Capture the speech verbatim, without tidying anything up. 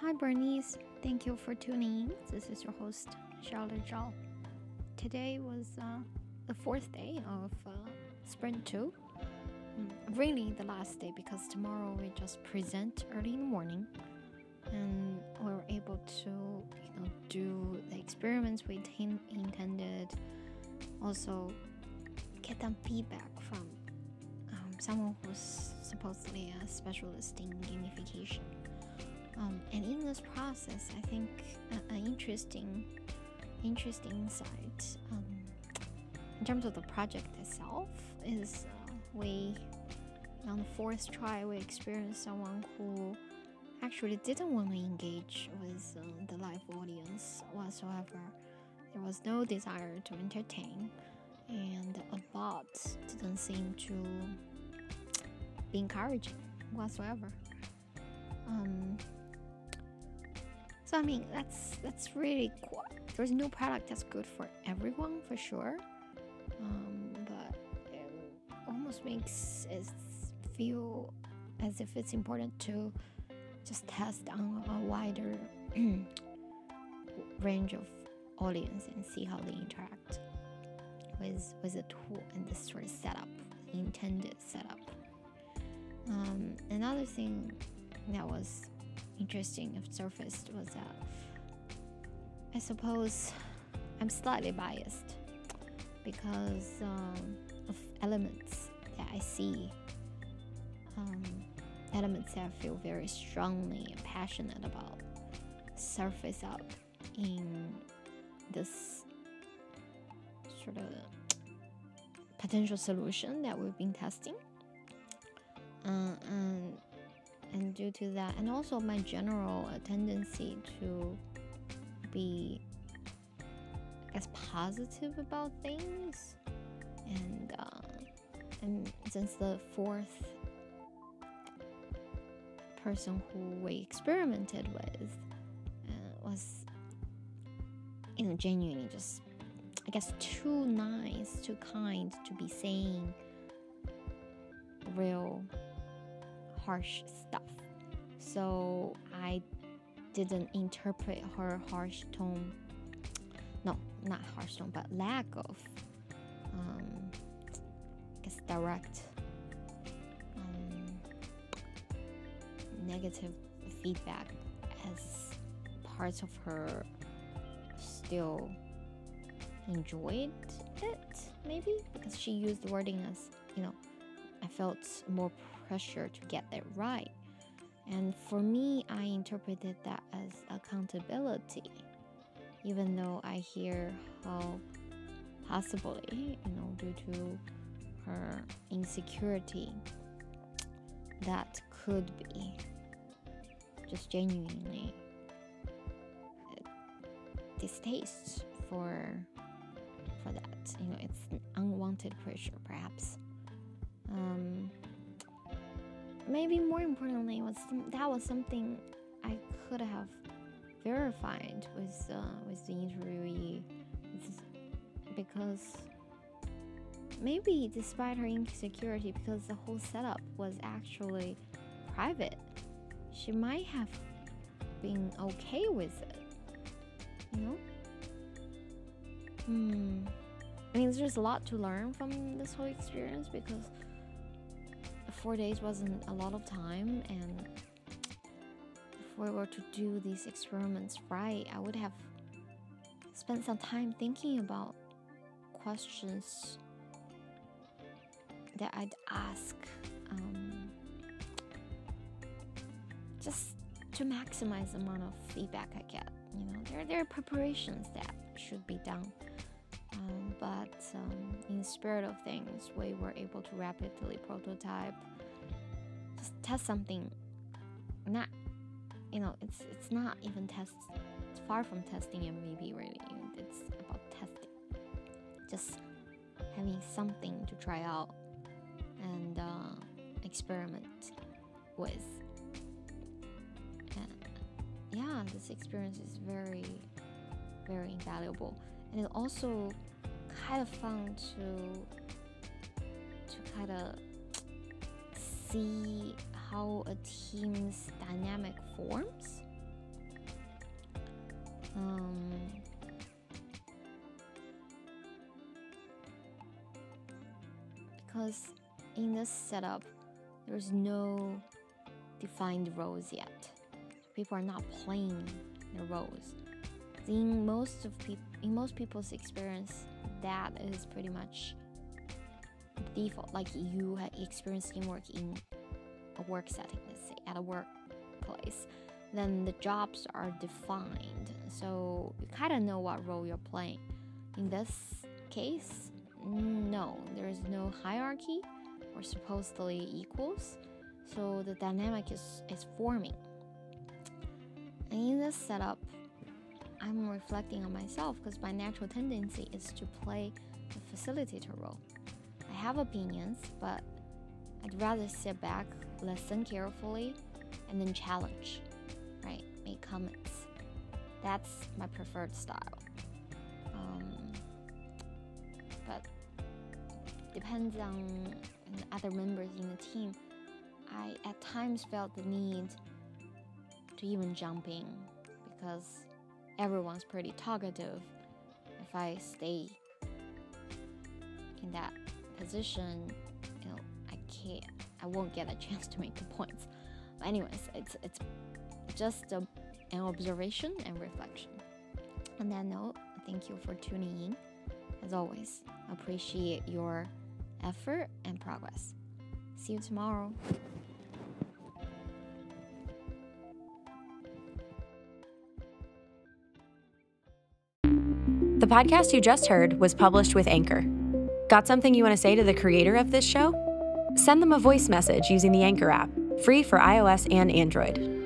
Hi Bernice, thank you for tuning in. This is your host, Charlotte Zhao. Today was uh, the fourth day of uh, Sprint two. Mm, really the last day because tomorrow we just present early in the morning and we were able to you know, do the experiments we t- intended. Also get some feedback from um, someone who's supposedly a specialist in gamification. Um, and in this process, I think uh, an interesting, interesting insight um, in terms of the project itself is uh, we, on the fourth try, we experienced someone who actually didn't want to engage with uh, the live audience whatsoever. There was no desire to entertain, and a bot didn't seem to be encouraging whatsoever. Um, So I mean, that's that's really cool. There's no product that's good for everyone, for sure. Um, but it almost makes it feel as if it's important to just test on a wider range of audience and see how they interact with with the tool and this sort of setup, the intended setup. Um, another thing that was interesting if surfaced was that I suppose I'm slightly biased because um, of elements that I see, um, elements that I feel very strongly and passionate about surface up in this sort of potential solution that we've been testing. Uh, and And due to that, and also my general uh, tendency to be, I guess, positive about things, and uh, and since the fourth person who we experimented with uh, was, you know, genuinely just, I guess, too nice, too kind to be saying real harsh stuff. So I didn't interpret her harsh tone, no, not harsh tone, but lack of, um, I guess, direct um, negative feedback as parts of her still enjoyed it, maybe, because she used the wording as, you know, I felt more pressure to get that right. And for me, I interpreted that as accountability, even though I hear how possibly, you know, due to her insecurity, that could be just genuinely distaste for for that. You know, it's an unwanted pressure, perhaps. Um, maybe more importantly, was some, that was something I could have verified with uh, with the interviewee, because maybe despite her insecurity, because the whole setup was actually private, she might have been okay with it. You know? Hmm. I mean, there's a lot to learn from this whole experience because four days wasn't a lot of time, and if we were to do these experiments right, I would have spent some time thinking about questions that I'd ask, um, just to maximize the amount of feedback I get. You know, there, there are preparations that should be done. Um, but um, in the spirit of things, we were able to rapidly prototype, just test something. Not, you know, it's it's not even test. It's far from testing M V P really. It's about testing, just having something to try out and uh, experiment with. And yeah, this experience is very, very invaluable. And it's also kind of fun to to kind of see how a team's dynamic forms Um, because in this setup, there's no defined roles yet. People are not playing their roles. In most of peop- in most people's experience, that is pretty much default. Like you have experienced teamwork in a work setting, let's say at a workplace, then the jobs are defined, so you kind of know what role you're playing. In this case, no, there is no hierarchy or supposedly equals, so the dynamic is, is forming. And in this setup, I'm reflecting on myself because my natural tendency is to play the facilitator role. I have opinions, but I'd rather sit back, listen carefully, and then challenge, right? Make comments. That's my preferred style. Um, but depends on other members in the team. I at times felt the need to even jump in because everyone's pretty talkative. If I stay in that position, you know, I can't, I won't get a chance to make the points. But anyways, it's it's just a, an observation and reflection. On that note, thank you for tuning in. As always, appreciate your effort and progress. See you tomorrow. The podcast you just heard was published with Anchor. Got something you want to say to the creator of this show? Send them a voice message using the Anchor app, free for iOS and Android.